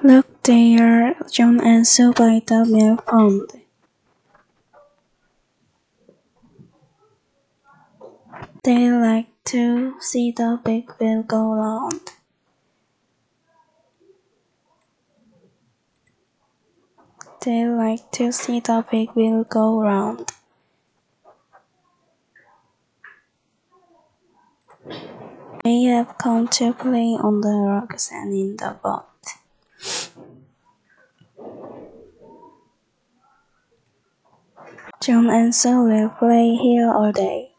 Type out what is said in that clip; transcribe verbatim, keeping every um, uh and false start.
Look there, John and Sue by the mill pond. They like to see the big wheel go round. They like to see the big wheel go round. They have come to play on the rocks and in the boat. John and Sue will play here all day.